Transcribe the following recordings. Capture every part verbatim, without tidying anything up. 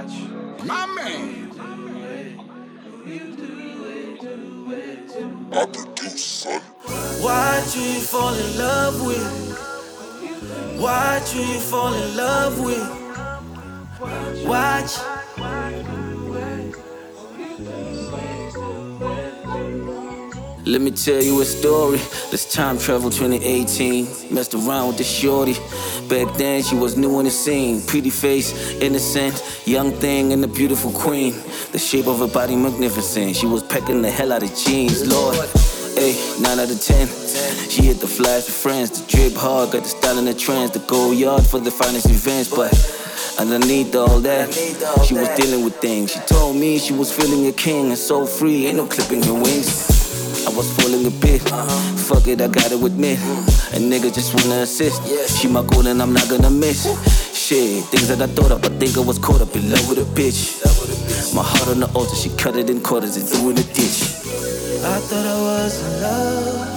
My man. What you you fall in love with? What you you fall in love with? Watch. Let me tell you a story. Let's time travel twenty eighteen. Messed around with the shorty. Back then she was new on the scene. Pretty face, innocent, young thing and a beautiful queen. The shape of her body magnificent. She was packing the hell out of jeans, Lord. Hey, nine out of ten. She hit the flash with friends. The drip hard, got the style and the trends. The go yard for the finest events, but underneath all that, she was dealing with things. She told me she was feeling a king and so free, ain't no clipping her wings. I was falling a bit, uh-huh. Fuck it, I gotta admit. A nigga just wanna assist. She my goal and I'm not gonna miss. Shit, things that I thought up, I think I was caught up in love with a bitch. My heart on the altar, she cut it in quarters and threw in the ditch. I thought I was in love.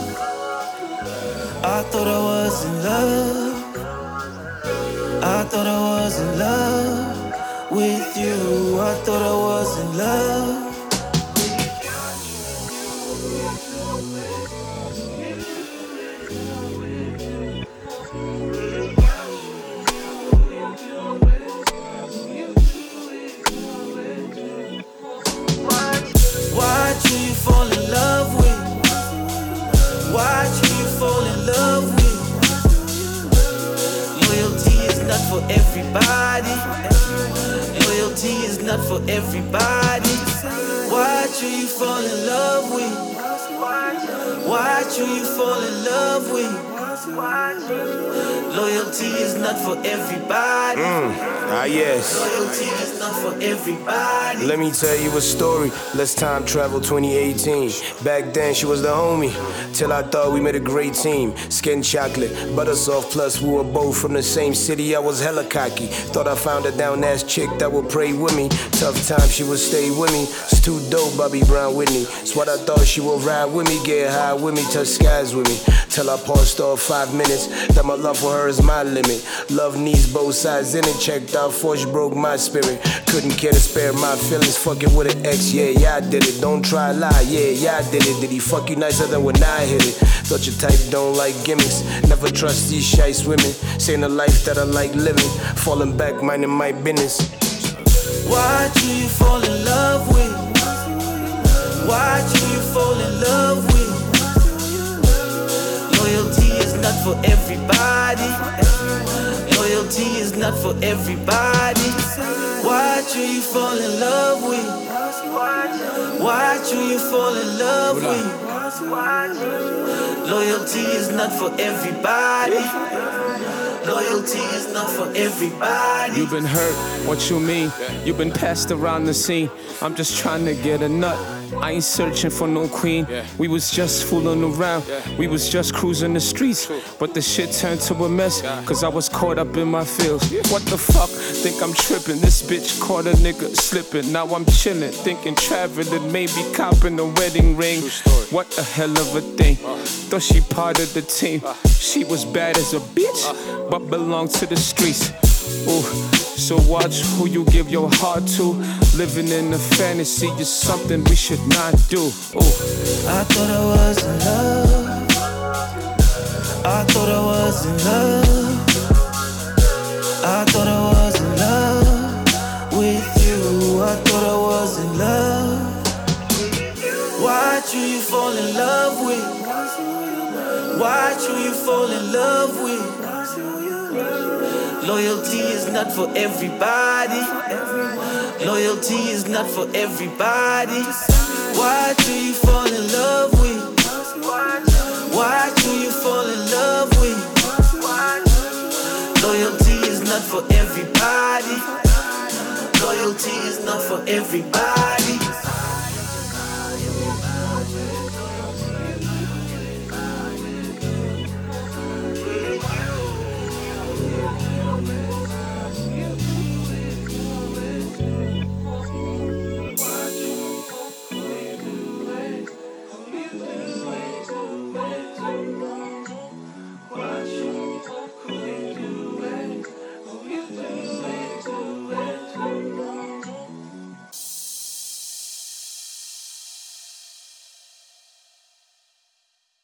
I thought I was in love. I thought I was in love with you. I thought I was in love. What you you fall in love with? What you you fall in love with? Loyalty is not for everybody. Loyalty is not for everybody. What you you fall in love with? What you you fall in love with? Loyalty is not for everybody. Mm, ah yes. Loyalty is not for everybody. Let me tell you a story. Let's time travel twenty eighteen. Back then she was the homie, till I thought we made a great team. Skin chocolate, butter soft, plus we were both from the same city. I was hella cocky. Thought I found a down ass chick that would pray with me. Tough time she would stay with me. It's too dope, Bobby Brown Whitney. It's what I thought she would ride with me, get high with me, touch skies with me. Till I paused off five minutes. That my love for her is my limit. Love needs both sides in it. Checked out force broke my spirit. Couldn't care to spare my feelings. Fucking with an ex, yeah, yeah I did it. Don't try lie, yeah, yeah I did it. Did he fuck you nicer than when I hit it? Thought your type don't like gimmicks. Never trust these shice women. Saying the life that I like living. Falling back, minding my business. Why do you fall in love with? Why do you fall in love with? Loyalty is not for everybody. Loyalty is not for everybody. Why do you fall in love with? Why do you fall in love with? Loyalty is not for everybody. Loyalty is not for everybody. You've been hurt, what you mean? You've been passed around the scene. I'm just trying to get a nut. I ain't searching for no queen. We was just fooling around. We was just cruising the streets. But the shit turned to a mess, cause I was caught up in my feels. What the fuck? Think I'm tripping. This bitch caught a nigga slipping. Now I'm chilling, thinking traveling, maybe copping a wedding ring. What a hell of a thing. Thought she part of the team. She was bad as a bitch, but belonged to the streets. Ooh, so watch who you give your heart to. Living in a fantasy is something we should not do. Ooh. I thought I was in love. I thought I was in love. I thought I was in love with you. I thought I was in love. Why do you fall in love with? Why do you fall in love with? Loyalty is not for everybody. Loyalty is not for everybody. Why do you fall in love with? Why do you fall in love with? Loyalty is not for everybody. Loyalty is not for everybody.